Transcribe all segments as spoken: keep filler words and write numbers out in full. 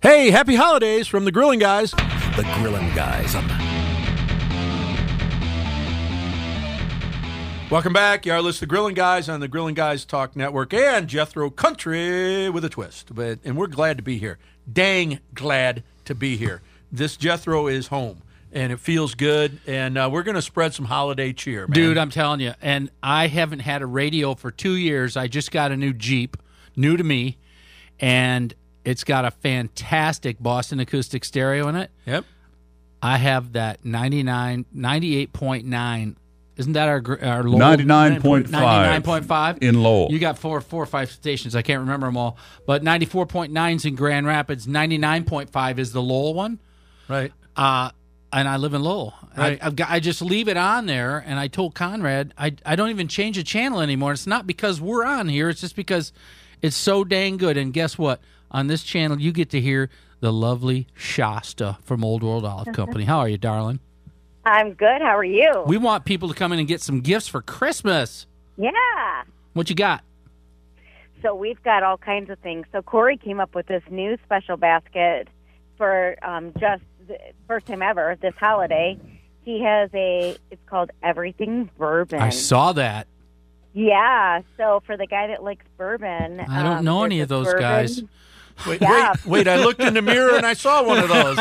Hey, happy holidays from the Grilling Guys. The Grilling Guys on the... Welcome back. You are listening to the Grilling Guys on the Grilling Guys Talk Network and Jethro Country with a twist. But and we're glad to be here. Dang glad to be here. This Jethro is home, and it feels good, and uh, we're going to spread some holiday cheer, man. Dude, I'm telling you, and I haven't had a radio for two years. I just got a new Jeep, new to me, and it's got a fantastic Boston acoustic stereo in it. Yep. I have that ninety-nine, ninety-eight point nine. Isn't that our our Lowell? ninety-nine point five. ninety-nine point five in Lowell. You got four, four or five stations. I can't remember them all. But ninety-four point nine is in Grand Rapids. ninety-nine point five is the Lowell one. Right. Uh, and I live in Lowell. Right. I, I've got, I just leave it on there, and I told Conrad, I, I don't even change the channel anymore. It's not because we're on here. It's just because it's so dang good. And guess what? On this channel, you get to hear the lovely Shasta from Old World Olive Company. How are you, darling? I'm good. How are you? We want people to come in and get some gifts for Christmas. Yeah. What you got? So we've got all kinds of things. So Corey came up with this new special basket for um, just the first time ever this holiday. He has a, it's called Everything Bourbon. I saw that. Yeah. So for the guy that likes bourbon. I don't um, know there's any a of those bourbon. guys. Wait, Yeah. wait, wait, I looked in the mirror and I saw one of those.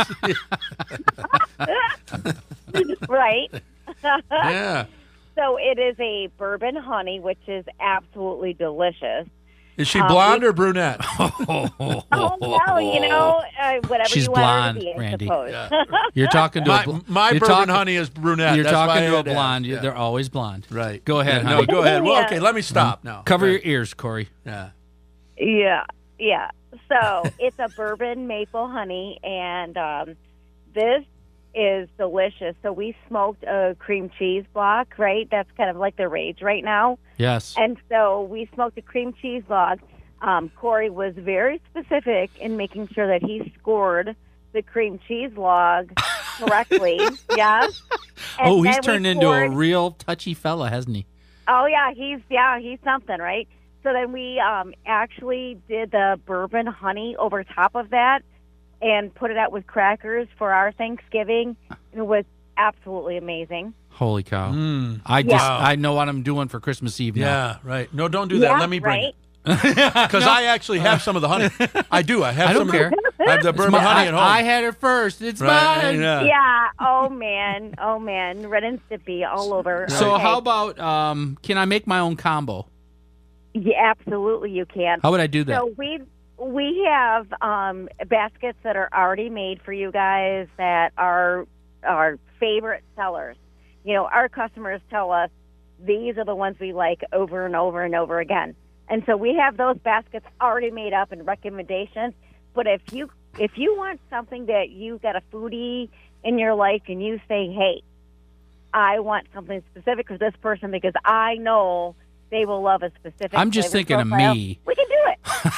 Right. Yeah. So it is a bourbon honey, which is absolutely delicious. Is she Um, blonde we- or brunette? Oh, well, you know, uh, whatever She's you want blonde, her to be, I Randy. suppose. You're talking to My, a bl- my you're bourbon talking- honey is brunette. You're That's why talking I to a had to ask. blonde. Yeah. They're always blonde. Right. Go ahead, Yeah, honey. no, go ahead. Well, Yeah. okay, let me stop now. Cover Right. your ears, Corey. Yeah. Yeah, yeah. So it's a bourbon maple honey, and um, this is delicious. So we smoked a cream cheese block, right? That's kind of like the rage right now. Yes. And so we smoked a cream cheese block. Um, Corey was very specific in making sure that he scored the cream cheese log correctly. Yeah. And Oh, he's then we turned into a poured- real touchy fella, hasn't he? Oh yeah, he's yeah, he's something, right? So then we um, actually did the bourbon honey over top of that and put it out with crackers for our Thanksgiving. And it was absolutely amazing. Holy cow! Mm. I just Wow. I know what I'm doing for Christmas Eve now. Yeah, right. No, don't do that. Yeah, Let me bring right? it. Because I actually have some of the honey. I do. I have I don't some care. of the, I have the It's bourbon my- honey I, at home. I had it first. It's Right, mine. yeah. Yeah. Oh man. Oh man. Red and Sippy all over. So Okay. how about um? Can I make my own combo? Yeah, absolutely, you can. How would I do that? So we we have um, baskets that are already made for you guys that are our favorite sellers. You know, our customers tell us these are the ones we like over and over and over again. And so we have those baskets already made up and recommendations. But if you if you want something that you got a foodie in your life and you say, hey, I want something specific for this person because I know they will love a specific I'm just flavor thinking of profile, me. we can do it.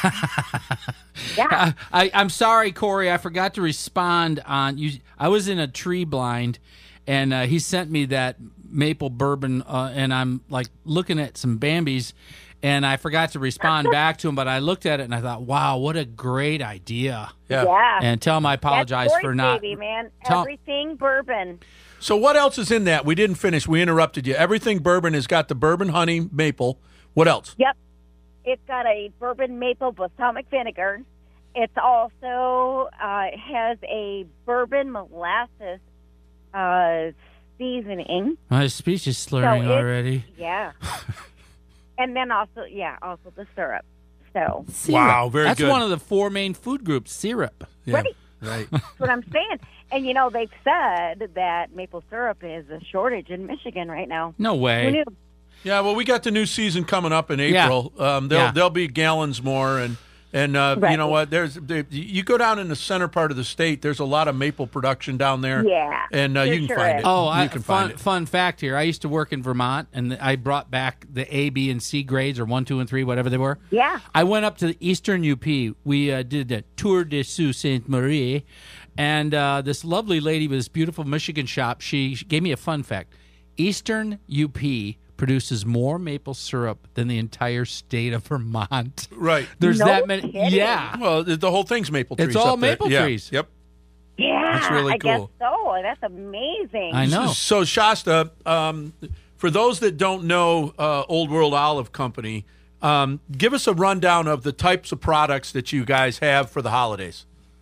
Yeah. I, I'm sorry, Corey. I forgot to respond on you. I was in a tree blind, and uh, he sent me that maple bourbon, uh, and I'm like looking at some Bambis, and I forgot to respond back to him. But I looked at it and I thought, wow, what a great idea! Yeah. Yeah. And tell him I apologize That's Corey's for not. baby, man. Tell- Everything bourbon. So what else is in that? We didn't finish. We interrupted you. Everything bourbon has got the bourbon honey maple. What else? Yep. It's got a bourbon maple balsamic vinegar. It's also uh, has a bourbon molasses uh, seasoning. My speech is slurring So it- already. Yeah. And then also, yeah, also the syrup. So Wow, very That's good. one of the four main food groups. Syrup. Yeah. Right. Right. that's what I'm saying. And, you know, they've said that maple syrup is a shortage in Michigan right now. No Who way. knew? Yeah, well, we got the new season coming up in Yeah. April. Um, there'll Yeah. there'll be gallons more, and and uh, you Right. know what? There's there, you go down in the center part of the state. There's a lot of maple production down there. Yeah, and uh, there you can sure find is. it. Oh, you I, can fun find it. fun fact here. I used to work in Vermont, and I brought back the A, B, and C grades, or one, two, and three, whatever they were. Yeah. I went up to the Eastern U P. We uh, did the Tour de Sault Ste. Marie, and uh, this lovely lady with this beautiful Michigan shop, she, she gave me a fun fact. Eastern U P produces more maple syrup than the entire state of Vermont. Right. There's No that many. kidding. Yeah. Well, the the whole thing's maple trees. It's all up there. maple Yeah. trees. Yep. Yeah, That's really I guess cool. so. That's amazing. I know. So Shasta, um, for those that don't know uh, Old World Olive Company, um, give us a rundown of the types of products that you guys have for the holidays.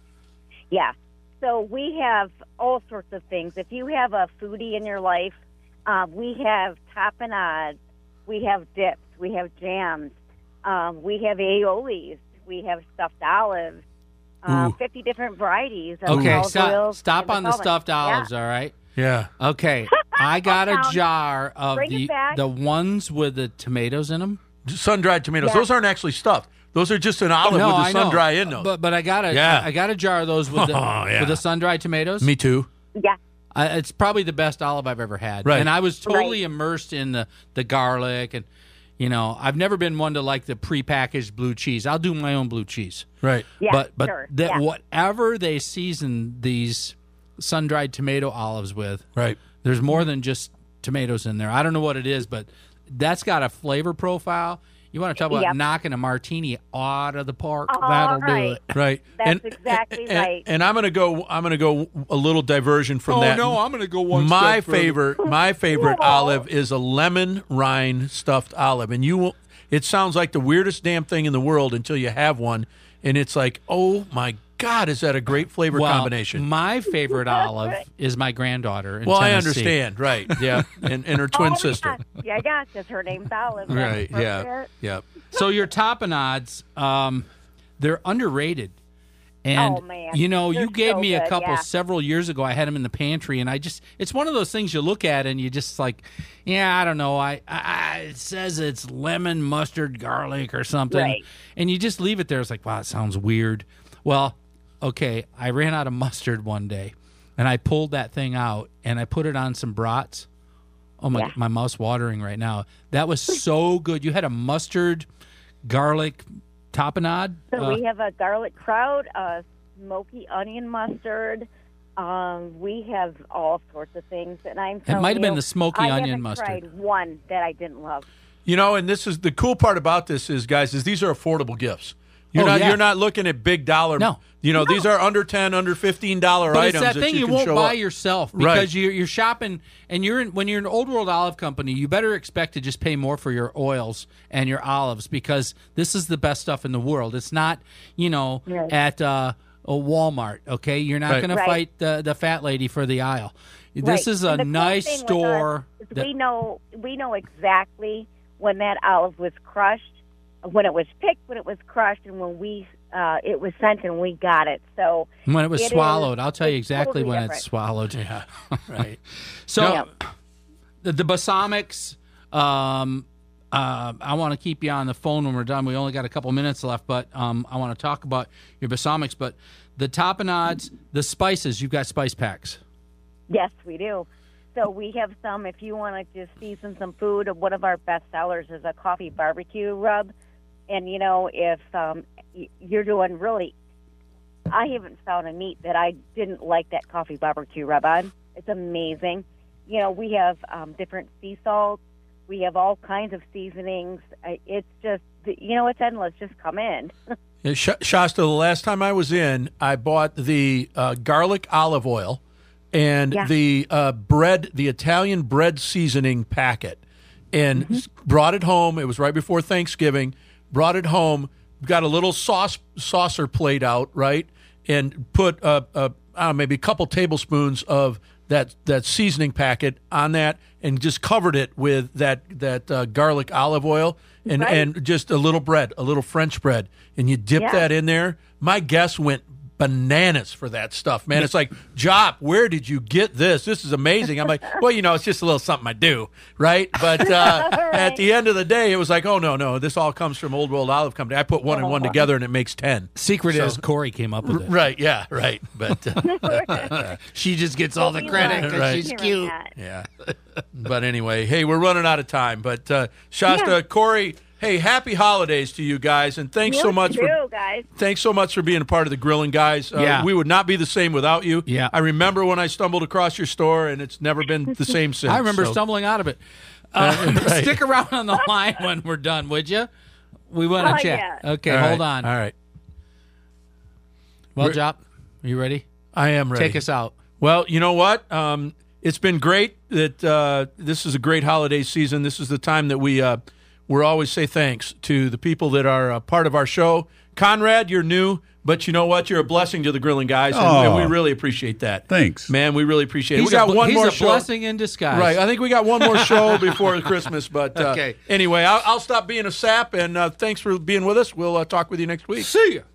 Yeah. So we have all sorts of things. If you have a foodie in your life, um, we have tapenades, we have dips, we have jams, um, we have aiolis, we have stuffed olives, uh, Ooh. fifty different varieties of Okay, olive stop, oils stop and on the solvents. stuffed olives, all right? Yeah. Okay, I got a Down. jar of Bring it the back. the ones with the tomatoes in them. Sun-dried tomatoes. Yeah. Those aren't actually stuffed. Those are just an olive with the I know. sun-dry in those. But but I got a Yeah. I got a jar of those with the Oh, yeah. with the sun-dried tomatoes. Me too. Yeah. I, it's probably the best olive I've ever had. Right. And I was totally Right. immersed in the, the garlic. And, you know, I've never been one to like the prepackaged blue cheese. I'll do my own blue cheese. Right. Yeah, but but sure. that yeah. whatever they season these sun-dried tomato olives with, Right. there's more than just tomatoes in there. I don't know what it is, but that's got a flavor profile. You want to talk about Yep. knocking a martini out of the park? All That'll do right. it. Right. That's exactly and, right. And I'm gonna go. I'm gonna go a little diversion from that. Oh, I'm going to go one my step further. favorite, my favorite Whoa. olive is a lemon rind stuffed olive, and you will. It sounds like the weirdest damn thing in the world until you have one, and it's like, oh my God, is that a great flavor Well, combination? my favorite olive is my granddaughter in Well, I Tennessee. understand, right? Yeah, and, and her twin Oh, sister, Yeah, yeah, because her name's Olive. That's right? Yeah, appropriate. yeah. So your tapenades, um, they're underrated. And Oh, man. you know, They're you gave so me a good, couple yeah. several years ago. I had them in the pantry, and I just it's one of those things you look at and you just like, yeah, I don't know. I, I it says it's lemon, mustard, garlic, or something, Right. and you just leave it there. It's like, wow, it sounds weird. Well, okay, I ran out of mustard one day, and I pulled that thing out and I put it on some brats. Oh my, Yeah. my mouth's watering right now. That was so good. You had a mustard, garlic tapenade. So Uh, we have a garlic kraut, a smoky onion mustard. Um, we have all sorts of things, and I'm. It might have telling been you, the smoky I onion haven't mustard. Tried one that I didn't love. You know, and this is the cool part about this is, guys, is these are affordable gifts. You're Oh, not yeah. you're not looking at big dollar. No. You know, these are under ten, under fifteen dollar But items it's that thing you, you, can won't show buy up. yourself Right. because you're, you're shopping and you're in, when you're an Old World Olive Company, you better expect to just pay more for your oils and your olives because this is the best stuff in the world. It's not, you know, Right. at uh, a Walmart. Okay, you're not Right. going to Right. fight the the fat lady for the aisle. This Right. is a And the cool nice thing with store. us is that- we know we know exactly when that olive was crushed, when it was picked, when it was crushed, and when we uh, it was sent and we got it. So when it was it is- swallowed, I'll tell you it's exactly totally when different. it's swallowed. Yeah, right. So Yeah. the, the balsamics, um, uh, I want to keep you on the phone when we're done. We only got a couple minutes left, but um, I want to talk about your balsamics. But the tapenades, the spices, you've got spice packs. Yes, we do. So we have some. If you want to just season some food, one of our best sellers is a coffee barbecue rub. And you know, if um, y- you're doing really, I haven't found a meat that I didn't like that coffee barbecue rub on. It's amazing. You know, we have um, different sea salts. We have all kinds of seasonings. Uh, It's just, you know, it's endless. Just come in. Yeah, Sh- Shasta, the last time I was in, I bought the uh, garlic olive oil and Yeah. the uh, bread, the Italian bread seasoning packet, and s- brought it home. It was right before Thanksgiving. Brought it home. Got a little sauce saucer plate out, right, and put uh, uh, I don't know, maybe a couple tablespoons of that that seasoning packet on that, and just covered it with that that uh, garlic olive oil, and Right. and just a little bread, a little French bread, and you dip Yeah. that in there. My guests went bananas for that stuff, man. It's like, Jop, where did you get this? This is amazing. I'm like, well, you know, it's just a little something I do, right? But uh, at the end of the day, it was like, oh, no, no, this all comes from Old World Olive Company. I put one and one together, and it makes ten. Secret So- is Corey came up with it. Right, yeah, right. But, uh, She just gets all the We credit love because Right. she's hearing cute. that. yeah. But anyway, hey, we're running out of time. But uh, Shasta, Yeah. Corey, hey, happy holidays to you guys, and thanks so You much for too, guys. thanks so much for being a part of the Grilling Guys. Uh, Yeah. we would not be the same without you. Yeah. I remember when I stumbled across your store, and it's never been the same since. I remember so- stumbling out of it. Uh, Stick around on the line when we're done, would you? We want to Not chat. yet. Okay, All hold right. on. All right. Well, We're- Jop, are you ready? I am ready. Take us out. Well, you know what? Um, it's been great that uh, this is a great holiday season. This is the time that we uh, we always say thanks to the people that are uh, part of our show. Conrad, you're new, but you know what? You're a blessing to the Grilling Guys, and, Oh. and we really appreciate that. Thanks. Man, we really appreciate it. He's we got a, one he's more a show. blessing in disguise. Right. I think we got one more show before Christmas, but uh, Okay. anyway, I'll, I'll stop being a sap, and uh, thanks for being with us. We'll uh, talk with you next week. See ya.